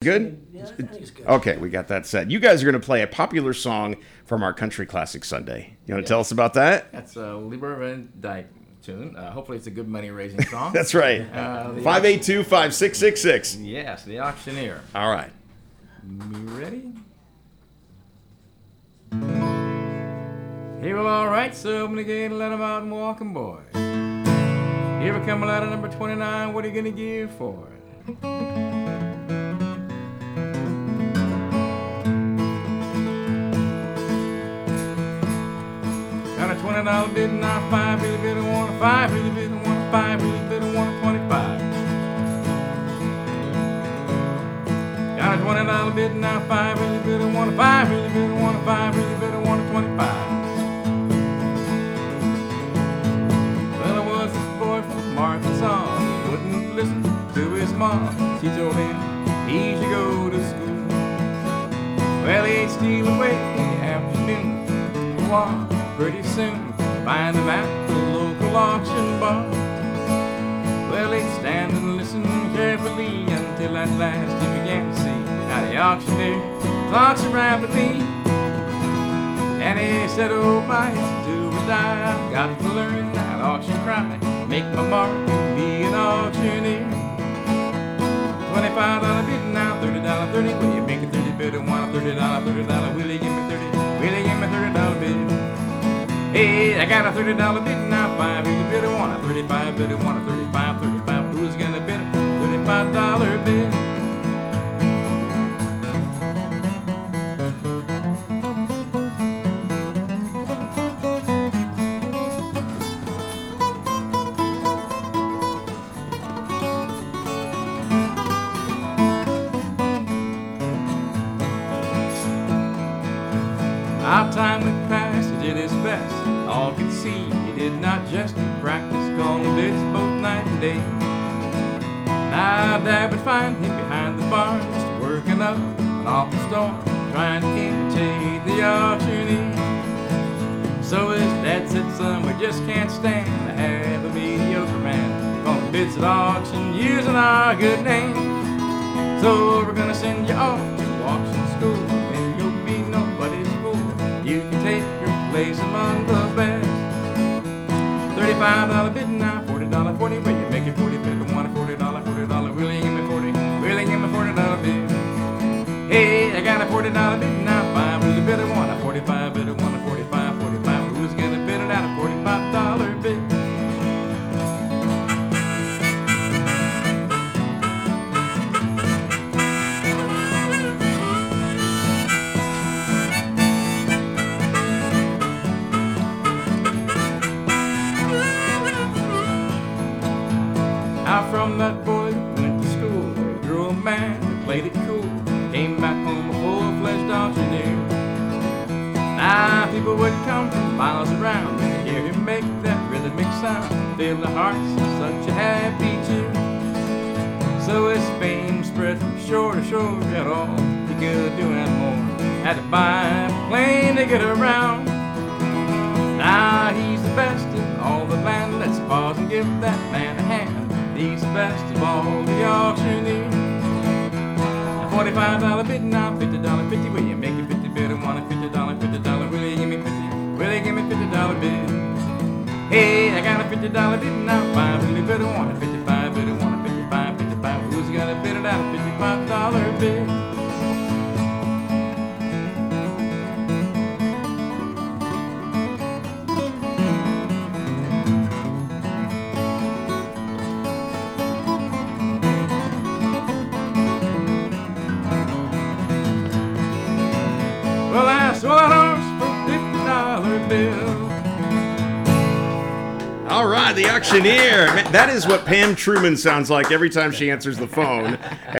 good? Yeah, I think it's good. Okay, we got that set. You guys are going to play a popular song from our Country Classic Sunday. You want to tell us about that? That's a Lieber Van Dyke tune. Hopefully it's a good money-raising song. That's right. 582-5666. Yes, The Auctioneer. All right. You ready? Hey, well, all right, so open the gate and let 'em out and walking, boys. Here we come, ladder number 29. What are you going to give for it? Got a $20 bid and I 5 really bid and want a 5 really bid and want a 5 really bid and want a 25. Got a $20 bid and I 5 really bid and want a 5 really bid and want a 5 really bid and want a 25. Well, it was this boy from Arkansas. He wouldn't listen to his mom. She told him he should go to school. Well, he'd steal away in the afternoon to walk. Pretty soon, find him at the local auction bar. Well, he'd stand and listen carefully until at last he began to see how the auctioneer talks rapidly. And he said, oh my, do or die, I've got to learn that auction cry. Make my mark and be an auctioneer. $25 bid now, $30, 30. Will you make a 30 bid and want a $30, $30? Will you give me 30? Will you give me $30 bid? Hey, I got a $30 bid now, 5 really bid, I want a 35 bid, I want a 35, 35. Who's gonna bid a $35 bid? Our time went past, he did his best. All could see he did not just practice calling bids both night and day. Now Dad would find him behind the bar, just working up an awful storm, trying to imitate the auctioneer. So his dad said, son, we just can't stand to have a mediocre man calling bids at auction using our good name. So we're gonna send you off to auction school, and you'll be nobody's fool. You can take your place among the best. $35 bid now, $40, 40. Will you make it 40 bid? I want a $40, $40. Will you give me 40? Will you give me $40 bid? Hey, I got a $40 bid now, 5 really bid. I want a 45 bid. I want a 45, 45. Who's gonna bid it out a $45 bid? Out from that boy that went to school, he grew a man who played it cool. Came back home a full-fledged auctioneer. Now people would come from miles around to hear him make that rhythmic sound, fill the hearts of such a happy cheer. So his fame spread from shore to shore, got all he could do and more. Had to buy a plane to get around. Now he's the best in all the land. Let's pause and give that man a hand. He's the best of all the auctioneers. A $45 bid now, $50, 50. Will you make it 50 bid? I want a $50, $50. Will you give me 50? Will you give me $50 bid? Hey, I got a $50 bid now, 5 really bid. I want a 55 bid. I want a 55, 55. Who's got a bid at a $55 bid? Well, I sold that horse for $50 bill. All right, the auctioneer. Man, that is what Pam Truman sounds like every time she answers the phone.